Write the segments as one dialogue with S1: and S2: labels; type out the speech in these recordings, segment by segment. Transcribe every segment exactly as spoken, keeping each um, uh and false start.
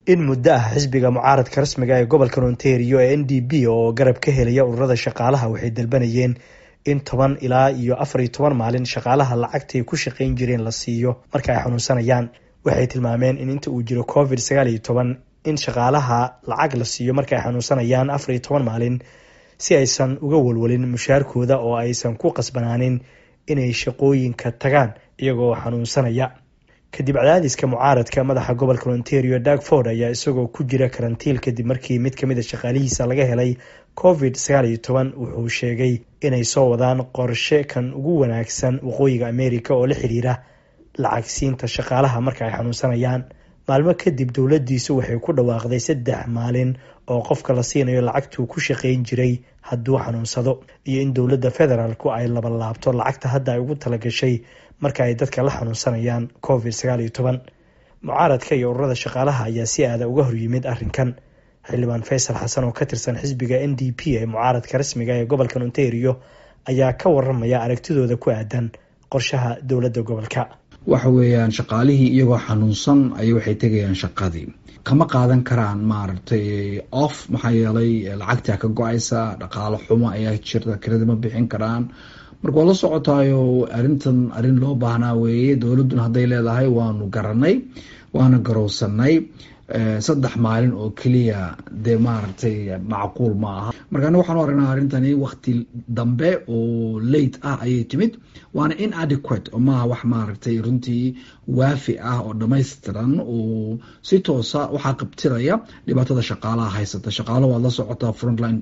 S1: in muddo ah xisbiga mucaaradka rasmiga ee gobolka Ontario ee N D P oo garab ka helaya ururada shaqaalaha waxay dalbanayeen in toban ilaa iyo afar iyo toban maalin shaqaalaha lacagtay ku shaqayn jireen la siiyo marka ay xanuunsanayaan. Waxay tilmaameen in inta uu jiro covid sagaal iyo toban in shaqaalaha lacag la siiyo marka ay xanuunsanayaan afar iyo toban maalin si aysan uga walwalin mushaarkooda oo aysan ku qasbanaanin inay shaqooyinka tagaan iyagoo xanuunsanaya. kadib cadaadiska mucaaradka madaxa gobolka Ontario Doug Ford ayaa isagoo ku jira karantiil kadib markii mid kamid ah shaqaalihiisa laga helay covid sagaal iyo toban wuxuu sheegay inay soo wadaan qorshe kan ugu wanaagsan waqooyiga America oo la xiriira lacag siinta shaqaalaha marka ay xanuunsanayaan. maalmo kadib dowladdiisu waxay ku dhawaaqday saddex maalin oo qofka la siinayo lacagtuu ku shaqayn jiray hadduu xanuunsado iyo in dowladda federaalku ay laba laabto lacagta hadda ay ugu talagashay marka ay dadka la xanuunsanayaan covid sagaal iyo toban. mucaaradka iyo ururada shaqaalaha ayaa si aada uga hor yimid arrinkan. xildhibaan Faysal Xasan oo ka tirsan xisbiga N D P ee mucaaradka rasmiga ee gobolka Ontario ayaa ka waramaya aragtidooda ku aadan qorshaha dowladda gobolka.
S2: waxa weeyaan shaqaalihii iyagoo xanuunsan ay waxay tegayaan shaqadii kama qaadan karaan maaragtay off maxaa yeelay lacagta ka go-aysa dhaqaale xumo ayaa jirta kirada ma bixin karaan. marka waa la socotaayo arrintan arrin loo baahnaa weeye. dowladduna hadday leedahay waanu garanay waana garowsanay saddex maalin oo keliya dee maaragtay macquul ma aha. marka aniga waxaan u aragnaa arrintani waqti dambe oo late ah ayay timid waana inadequate oo maaha wax maaragtay runtii waafi ah oo dhamaystiran oo si toosa waxaa qabtiraya dhibaatada shaqaalaha haysata. shaqaalo waad la socotaa frontline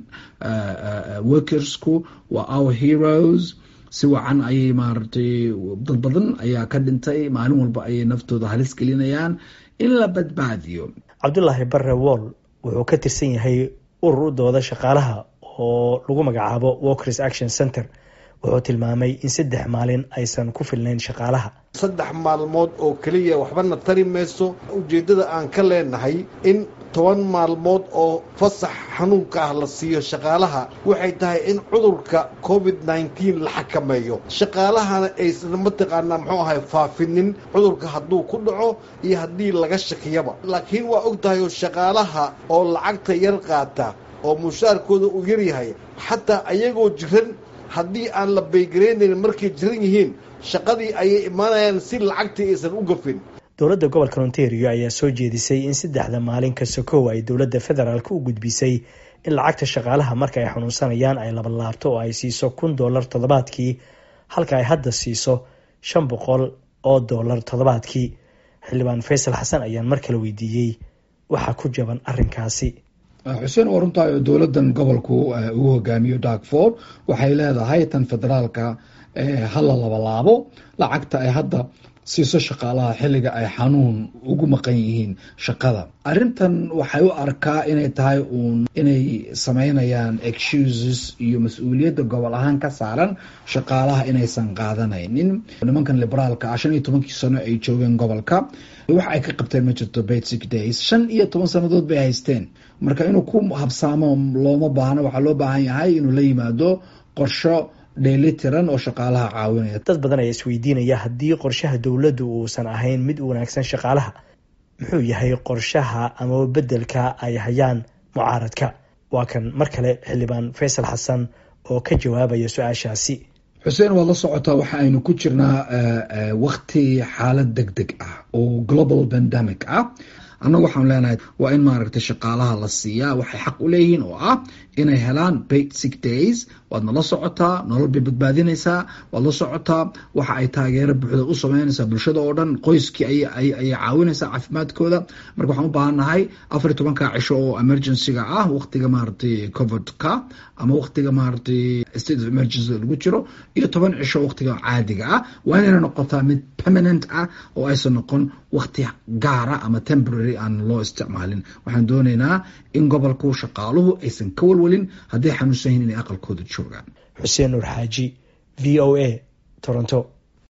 S2: workersku waa our heroes. si wacan ayay maaragtay dad badan ayaa ka dhintay maalin walba ayay naftooda halis gelinayaan in la badbaadiyo.
S1: Cabdullaahi Barre Wall wuxuu ka tirsan yahay urur u dooda shaqaalaha oo lagu magacaabo Workers Action Center. wuxuu tilmaamay in saddex maalin aysan ku filnayn shaqaalaha.
S3: saddex maalmood oo kaliya waxbana tari mayso. ujeedada aan ka leenahay in toban maalmood oo fasax xanuunka ah la siiyo shaqaalaha waxay tahay in cudurka covid nineteen la xakameeyo. shaqaalahana aysan mataqaanaa muxuu ahay faafinin cudurka hadduu ku dhaco iyo haddii laga shakiyaba. laakiin waa og tahay shaqaalaha oo lacagta yar qaata oo mushaarkooda uu yar yahay xataa ayagoo jiran haddii aan la baygareynayn markay jiran yihiin shaqadii ayay imaanayaan si lacagtii aysan u gafin.
S1: dowladda gobolka Ontario ayaa soo jeedisay in saddexda maalin ka sokow ay dowladda federaalka u gudbisay in lacagta shaqaalaha marka ay xanuunsanayaan ay laba laabto oo ay siiso kun dollar toddobaadkii halka ay hadda siiso shan boqol oo dollar toddobaadkii. xildhibaan Faysal Xasan ayaan mar kale weydiiyey waxa ku jaban arrinkaasi.
S2: xuseen waa runtaa dowladan gobolku uu hogaamiyo Doug Ford waxay leedahay tan federaalka hala laba laabo lacagta ay hadda siiso shaqaalaha xilliga ay xanuun ugu maqan yihiin shaqada. arrintan waxay u arkaa inay tahay uun inay sameynayaan excuses iyo mas-uuliyadda gobol ahaan ka saaran shaqaalaha inaysan qaadanaynin. nimankan liberaalka ah shan iyo tobankii sano ay joogeen gobolka wax ay ka qabteen ma jirto basic days. shan iyo toban sannadood bay haysteen. marka inuu ku habsaamo looma baahno. waxaa loo baahan yahay inuu la yimaado qorsho dheelitiran oo shaqaalaha caawinaya.
S1: dad badan ayaa isweydiinaya haddii qorshaha dowladdu uusan ahayn mid u wanaagsan shaqaalaha muxuu yahay qorshaha ama bedelka ay hayaan mucaaradka. waa kan mar kale xildhibaan Faysal Xasan oo ka jawaabaya su-aashaasi.
S2: xuseen waad la socotaa waxa aynu ku jirnaa waqti xaalad deg deg ah oo global pandemic ah. annagu waxaan leenahay waa in maaragtay shaqaalaha la siiyaa waxay xaq u leeyihiin oo ah inay helaan basic days. waadna la socotaa nolol bay badbaadinaysaa. waad la socotaa waxa ay taageero buuxda u sameynaysaa bulshada oo dhan. qoyskii ayay caawinaysaa caafimaadkooda. marka waxaan u baahannahay afar iyo tobanka cisho oo emergencyga ah waqtiga maaragtay covidka ama waqtiga maaragtay state of emergency lagu jiro iyo toban cisho waqtiga caadiga ah waa inayna noqotaa mid permanent ah oo aysan noqon waqti gaara ama temporary aan loo isticmaalin. waxaan doonaynaa in gobolku shaqaaluhu aysan ka walwalin hadday xanuunsan yihiin inay aqalkooda joogaan.
S1: xuseen Nuur Xaaji, V O A, Toronto.